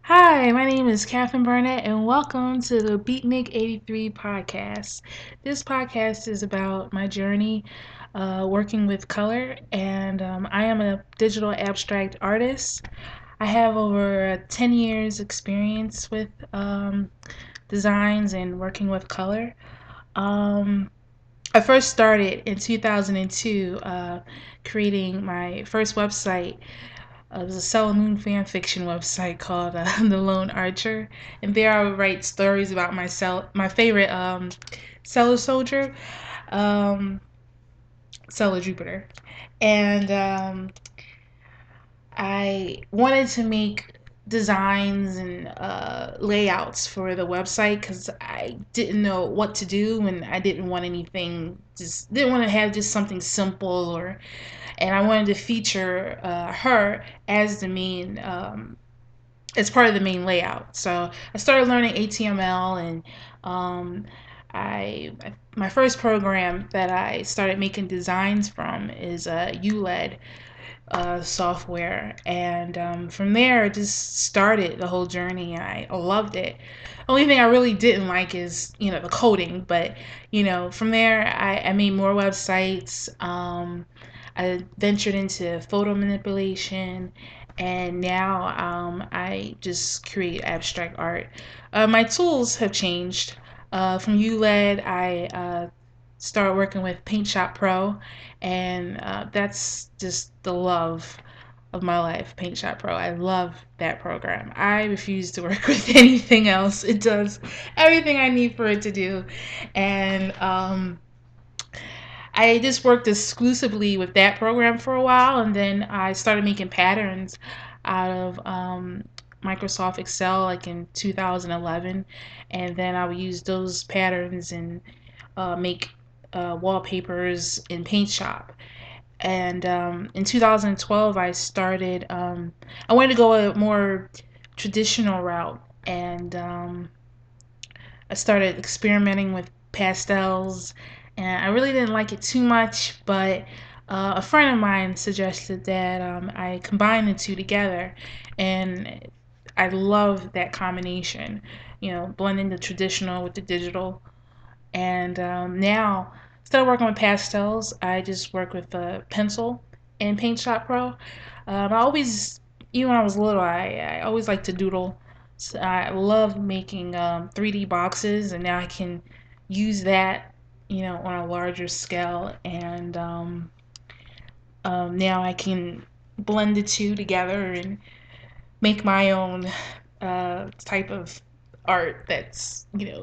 Hi, my name is Catherine Burnett, and welcome to the Beatnik 83 podcast. This podcast is about my journey working with color, and I am a digital abstract artist. I have over 10 years experience with designs and working with color. Um, I first started in 2002 creating my first website. It was a Sailor Moon fan fiction website called The Lone Archer, and there I would write stories about my favorite Sailor Soldier, um, Sailor Jupiter, and I wanted to make designs and layouts for the website because I didn't know what to do and I didn't want anything, just didn't want to have just something simple or, and I wanted to feature her as the main as part of the main layout. So I started learning HTML, and um, I my first program that I started making designs from is ULED software, and from there it just started the whole journey. I loved it. Only thing I really didn't like is the coding, but from there I made more websites. I ventured into photo manipulation, and now I just create abstract art. My tools have changed. From ULED, I started working with Paint Shop Pro, and that's just the love of my life, Paint Shop Pro. I love that program. I refuse to work with anything else. It does everything I need for it to do, and I just worked exclusively with that program for a while, and then I started making patterns out of Microsoft Excel like in 2011, and then I would use those patterns and make wallpapers in Paint Shop. And in 2012, I started. I wanted to go a more traditional route, and I started experimenting with pastels, and I really didn't like it too much, but a friend of mine suggested that I combine the two together, and I love that combination, blending the traditional with the digital. And now, instead of working with pastels, I just work with a pencil and Paint Shop Pro. I always, even when I was little, I always liked to doodle. So I love making 3D boxes, and now I can use that, on a larger scale. And now I can blend the two together and make my own type of art that's,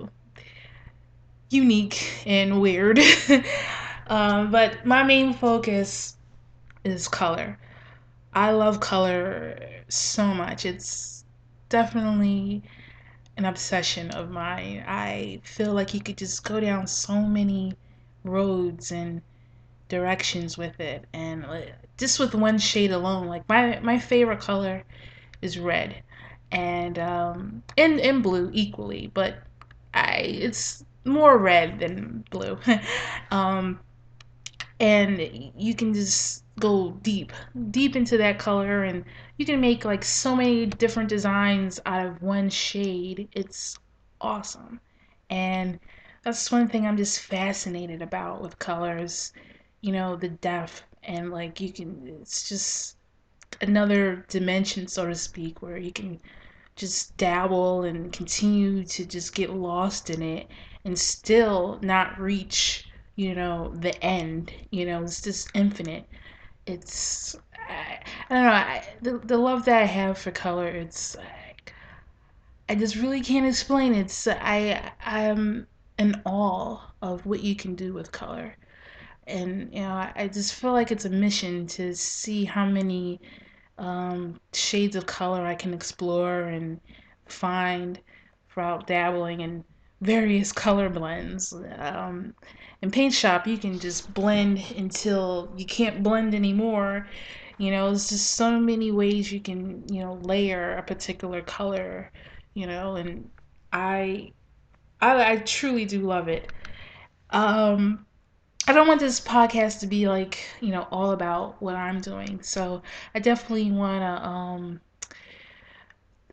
unique and weird. But my main focus is color. I love color so much. It's definitely an obsession of mine. I feel like you could just go down so many roads and directions with it, and just with one shade alone. Like my favorite color is red, and and blue equally, but it's more red than blue. um, and you can just go deep into that color, and you can make like so many different designs out of one shade. It's awesome, and that's one thing I'm just fascinated about with colors. The depth, and like you can, it's just another dimension, so to speak, where you can just dabble and continue to just get lost in it and still not reach, the end. It's just infinite. It's, I don't know, the love that I have for color, it's, I just really can't explain it. I'm in awe of what you can do with color. And, I just feel like it's a mission to see how many shades of color I can explore and find throughout dabbling in various color blends. In Paint Shop, you can just blend until you can't blend anymore. There's just so many ways you can, layer a particular color, and I, I truly do love it. Um, I don't want this podcast to be like, all about what I'm doing. So I definitely want to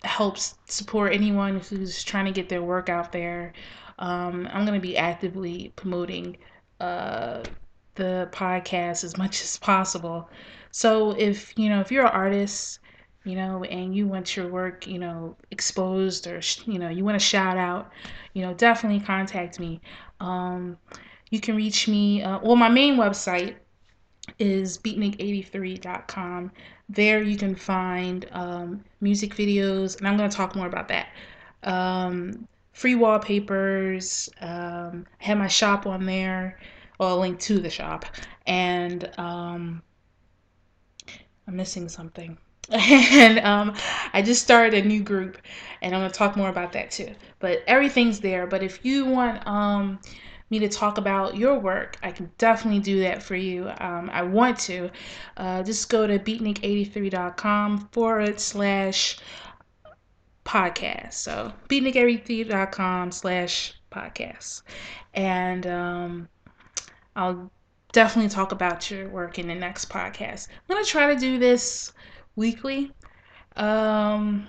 helps support anyone who's trying to get their work out there. I'm going to be actively promoting uh, the podcast as much as possible. So if you're an artist, and you want your work, exposed, or you want to shout out, definitely contact me. Um, you can reach me. Well, my main website is beatnik83.com. There you can find music videos, and I'm going to talk more about that. Free wallpapers. I have my shop on there, or a link to the shop, and I'm missing something. And I just started a new group, and I'm gonna talk more about that too. But everything's there. But if you want me to talk about your work, I can definitely do that for you. I want to. Just go to beatnik83.com/podcast. So beatnik83.com/podcast. And I'll definitely talk about your work in the next podcast. I'm going to try to do this weekly. Um,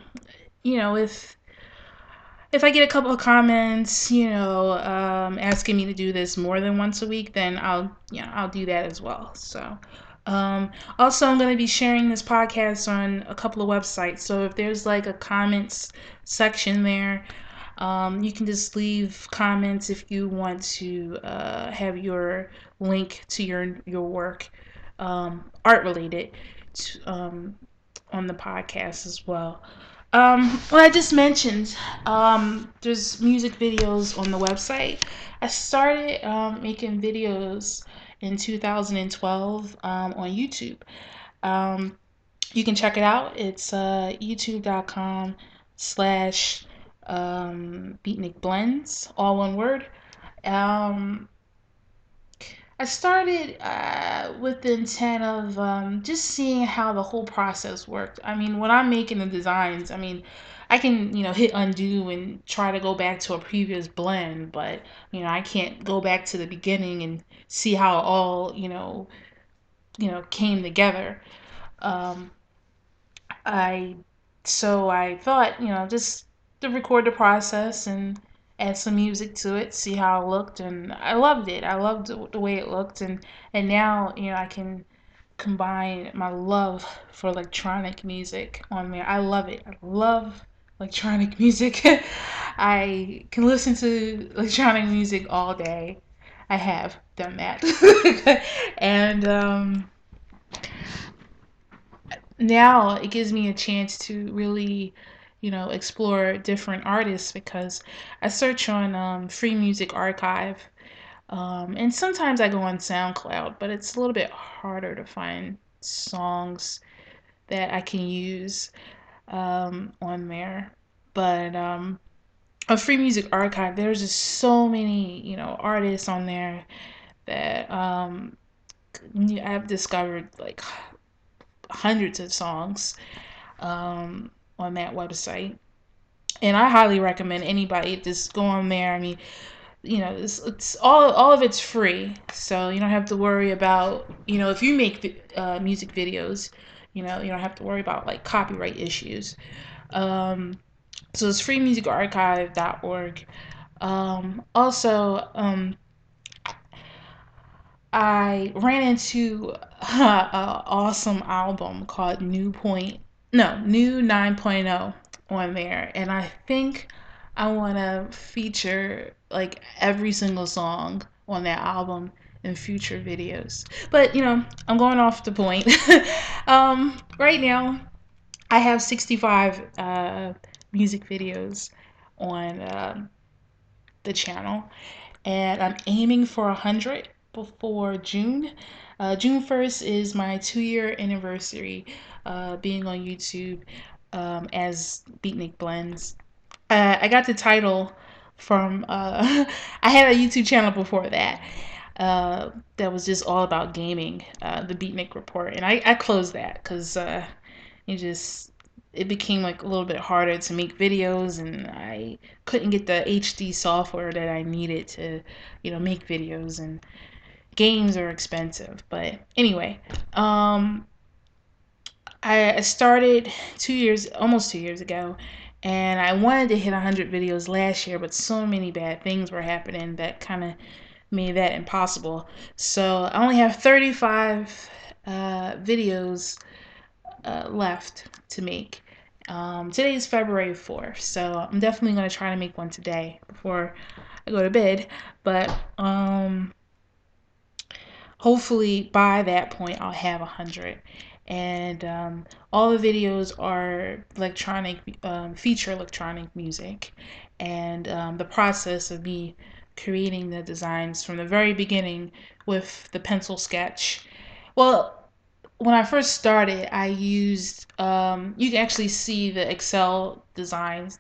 if I get a couple of comments, asking me to do this more than once a week, then I'll do that as well. So, also, I'm going to be sharing this podcast on a couple of websites. So if there's like a comments section there, you can just leave comments if you want to have your link to your work, art related, on the podcast as well. Well, I just mentioned there's music videos on the website. I started making videos in 2012 on YouTube. You can check it out. It's youtube.com/Beatnik Blends, all one word. Um, I started with the intent of just seeing how the whole process worked. I mean, when I'm making the designs, I mean, I can, hit undo and try to go back to a previous blend, but, I can't go back to the beginning and see how it all, came together. Um, I so I thought, just to record the process and add some music to it, see how it looked, and I loved it. I loved the way it looked, and now I can combine my love for electronic music on there. I love it. I love electronic music. I can listen to electronic music all day. I have done that, and now it gives me a chance to really, explore different artists because I search on Free Music Archive, and sometimes I go on SoundCloud, but it's a little bit harder to find songs that I can use on there. But a Free Music Archive, there's just so many, artists on there that I've discovered like hundreds of songs on that website. And I highly recommend anybody just go on there. I mean, it's all of it's free, so you don't have to worry about if you make music videos, you don't have to worry about like copyright issues. So it's freemusicarchive.org. Also, I ran into an awesome album called New 9.0 on there, and I think I want to feature like every single song on that album in future videos. But I'm going off the point. Right now, I have 65 music videos on the channel, and I'm aiming for 100 before June. June 1st is my 2-year anniversary being on YouTube as Beatnik Blends. I got the title from, I had a YouTube channel before that that was just all about gaming, the Beatnik Report. And I closed that because it became like a little bit harder to make videos, and I couldn't get the HD software that I needed to, make videos, and games are expensive. But anyway, I started almost 2 years ago, and I wanted to hit 100 videos last year, but so many bad things were happening that kind of made that impossible. So I only have 35 videos left to make. Today is February 4th, so I'm definitely going to try to make one today before I go to bed. But hopefully by that point I'll have 100. And all the videos are feature electronic music. And the process of me creating the designs from the very beginning with the pencil sketch. Well, when I first started, I used, you can actually see the Excel designs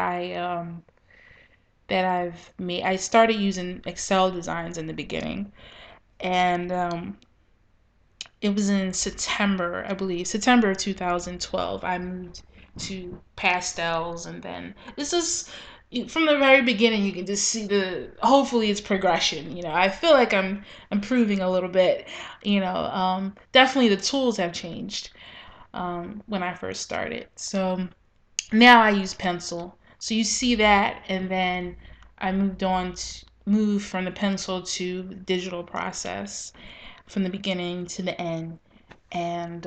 that I've made. I started using Excel designs in the beginning, and it was in September, I believe, September of 2012. I moved to pastels, and then this is from the very beginning. You can just see hopefully it's progression. I feel like I'm improving a little bit. Definitely the tools have changed when I first started. So now I use pencil. So you see that, and then I moved from the pencil to the digital process from the beginning to the end. And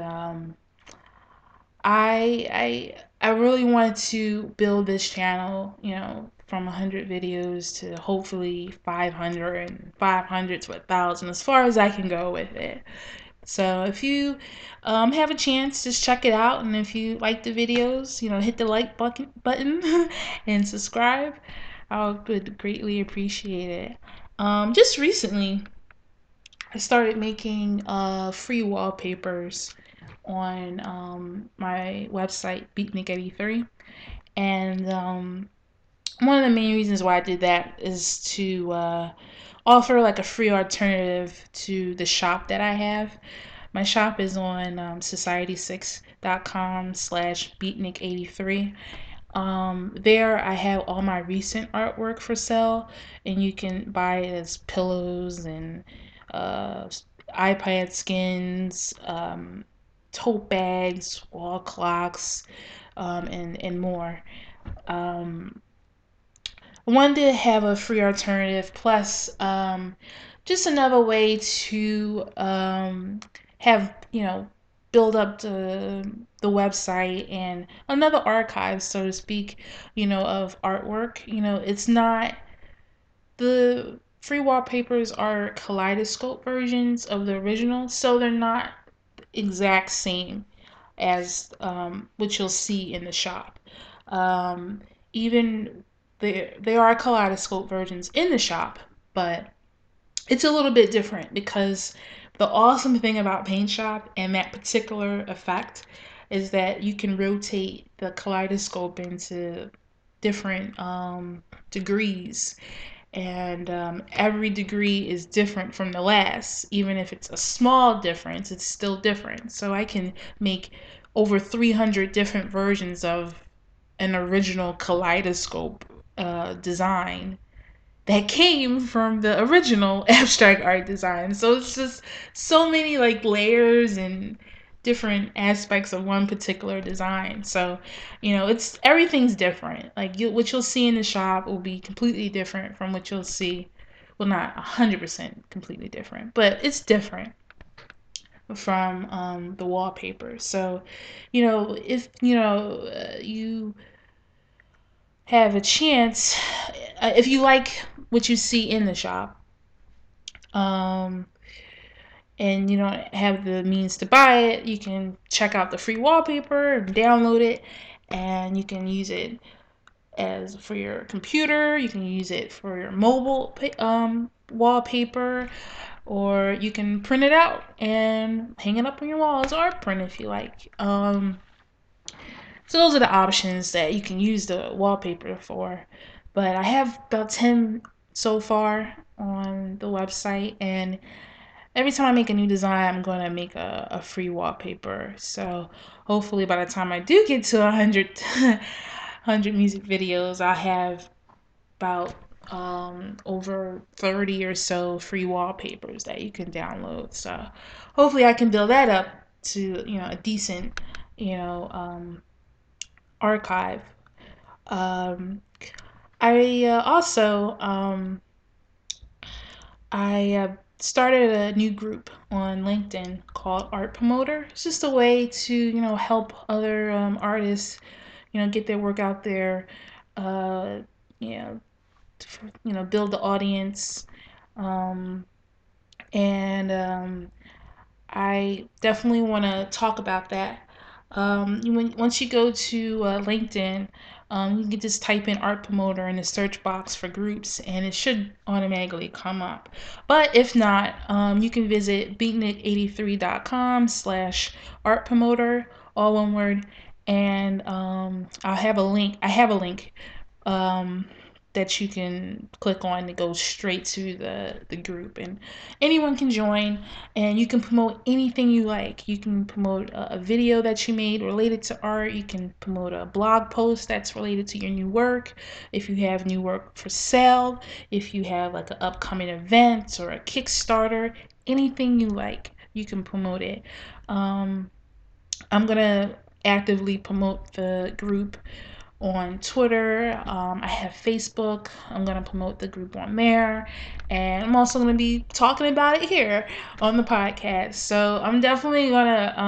I really wanted to build this channel, from 100 videos to hopefully 500, and 500 to 1,000, as far as I can go with it. So if you have a chance, just check it out. And if you like the videos, hit the like button and subscribe. I would greatly appreciate it. Just recently, I started making free wallpapers on my website, Beatnik83. And one of the main reasons why I did that is to offer like a free alternative to the shop that I have. My shop is on society6.com/beatnik83. There I have all my recent artwork for sale, and you can buy it as pillows and uh, iPad skins, tote bags, wall clocks, and more. Um, I wanted to have a free alternative, plus just another way to have build up the website and another archive, so to speak, of artwork. It's not the free wallpapers are kaleidoscope versions of the original, so they're not exact same as what you'll see in the shop. Even there are kaleidoscope versions in the shop, but it's a little bit different because the awesome thing about Paint Shop and that particular effect is that you can rotate the kaleidoscope into different degrees, and every degree is different from the last. Even if it's a small difference, it's still different. So I can make over 300 different versions of an original kaleidoscope design that came from the original abstract art design. So it's just so many like layers and different aspects of one particular design. So, it's everything's different. Like what you'll see in the shop will be completely different from what you'll see. Well, not 100% completely different, but it's different from the wallpaper. So, if you have a chance, if you like what you see in the shop, um, and you don't have the means to buy it, you can check out the free wallpaper and download it, and you can use it as for your computer. You can use it for your mobile wallpaper, or you can print it out and hang it up on your wall as art print if you like. So those are the options that you can use the wallpaper for. But I have about 10 so far on the website, and every time I make a new design, I'm going to make a free wallpaper. So hopefully by the time I do get to 100 music videos, I'll have about over 30 or so free wallpapers that you can download. So hopefully I can build that up to a decent you know, archive. Um, I also I started a new group on LinkedIn called Art Promoter. It's just a way to, help other artists, get their work out there, uh, you know, build the audience. Um, and I definitely want to talk about that. Once you go to LinkedIn, you can just type in Art Promoter in the search box for groups, and it should automatically come up. But if not, you can visit beatnik83.com/art promoter, all one word, and I'll have a link. I have a link um, that you can click on to go straight to the group, and anyone can join, and you can promote anything you like. You can promote a video that you made related to art. You can promote a blog post that's related to your new work. If you have new work for sale, if you have like an upcoming event or a Kickstarter, anything you like, you can promote it. I'm gonna actively promote the group on Twitter. I have Facebook. I'm going to promote the group on there. And I'm also going to be talking about it here on the podcast. So I'm definitely going to,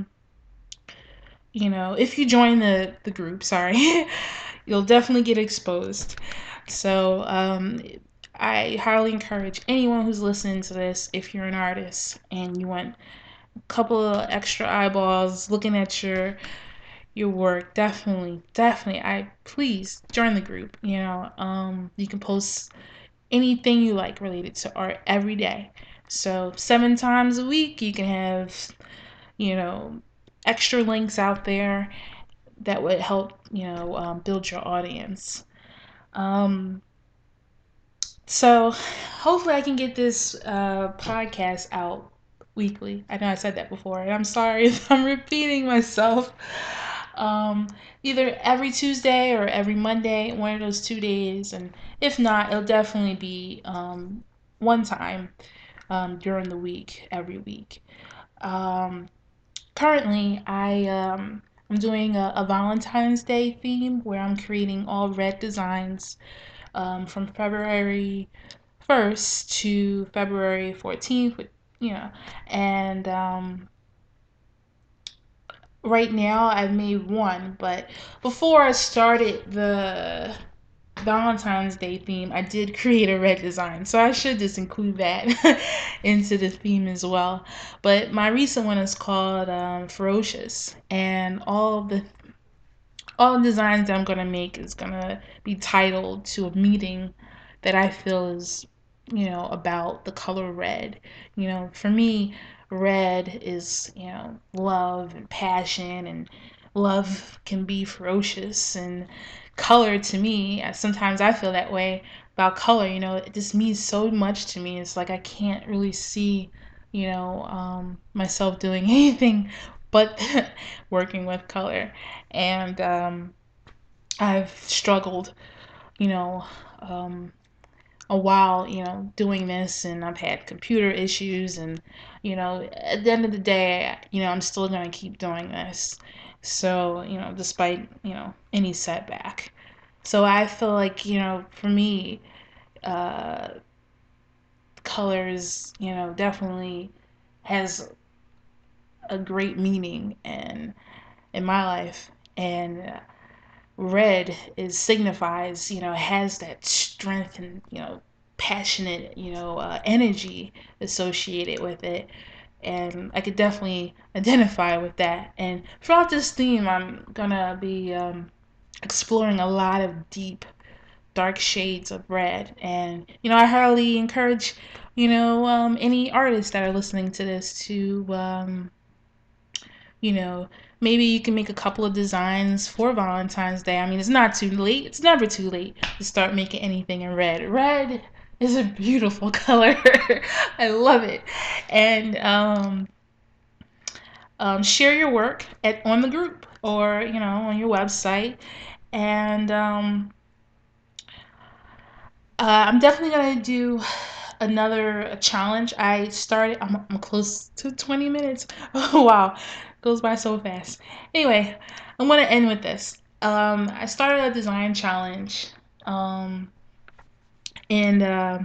if you join the group, sorry, you'll definitely get exposed. So I highly encourage anyone who's listening to this, if you're an artist and you want a couple of extra eyeballs looking at your work, definitely, I please join the group. You can post anything you like related to art every day. So 7 times a week you can have, you know extra links out there that would help, build your audience. Um so hopefully I can get this podcast out weekly. I know I said that before, and I'm sorry if I'm repeating myself. um, Either every Tuesday or every Monday, one of those 2 days. And if not, it'll definitely be one time during the week, every week. Um, Currently, I'm doing a Valentine's Day theme where I'm creating all red designs from February 1st to February 14th. And right now I've made one, but before I started the Valentine's Day theme, I did create a red design, so I should just include that into the theme as well. But my recent one is called Ferocious, and all the designs that I'm gonna make is gonna be titled to a meaning that I feel is, about the color red. For me, red is, love and passion, and love can be ferocious. And color to me, sometimes I feel that way about color. It just means so much to me. It's like I can't really see, myself doing anything but working with color. And I've struggled, you know, um, a while, doing this, and I've had computer issues, and at the end of the day, I'm still going to keep doing this. So, despite, any setback. So I feel like, for me, uh, colors, definitely has a great meaning in my life. And red is signifies, has that strength and, passionate, energy associated with it. And I could definitely identify with that. And throughout this theme, I'm gonna be exploring a lot of deep, dark shades of red. And I highly encourage, any artists that are listening to this to you know, maybe you can make a couple of designs for Valentine's Day. I mean, it's not too late. It's never too late to start making anything in red. Red is a beautiful color. I love it. And share your work on the group, or, on your website. And I'm definitely going to do another challenge. I'm close to 20 minutes. Oh, wow. Goes by so fast. Anyway, I'm gonna end with this. I started a design challenge, in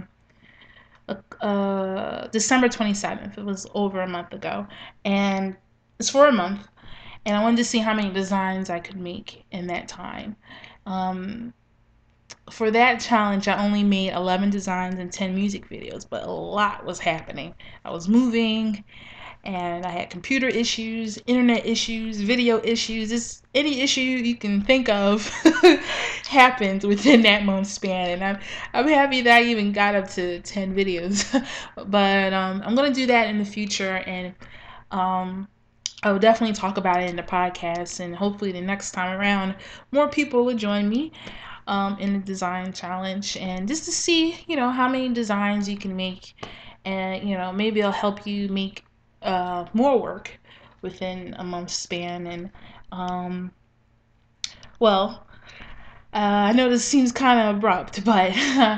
December 27th. It was over a month ago, and it's for a month. And I wanted to see how many designs I could make in that time. Um, for that challenge, I only made 11 designs and 10 music videos, but a lot was happening. I was moving, and I had computer issues, internet issues, video issues. It's any issue you can think of happened within that month span, and I'm happy that I even got up to 10 videos. But I'm gonna do that in the future, and um, I will definitely talk about it in the podcast, and hopefully the next time around, more people will join me in the design challenge, and just to see, how many designs you can make, and maybe it'll help you make more work within a month span. And um, well, I know this seems kind of abrupt, but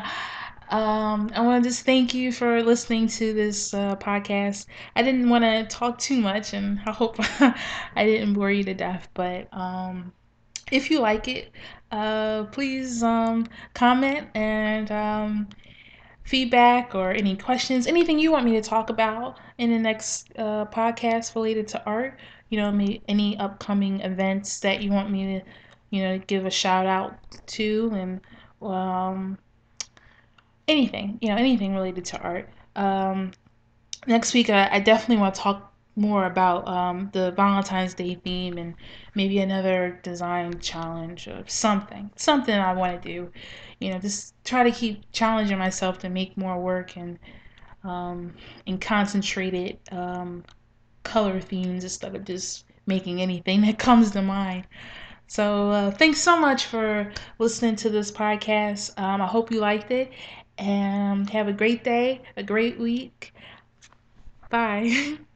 I want to just thank you for listening to this podcast. I didn't want to talk too much, and I hope I didn't bore you to death. But if you like it, please comment, and feedback or any questions, anything you want me to talk about in the next podcast related to art. Any upcoming events that you want me to, give a shout out to, and um, anything related to art. Next week, I definitely want to talk more about the Valentine's Day theme, and maybe another design challenge or something I want to do. Just try to keep challenging myself to make more work, and concentrated color themes instead of just making anything that comes to mind. So thanks so much for listening to this podcast. I hope you liked it, and have a great day, a great week. Bye.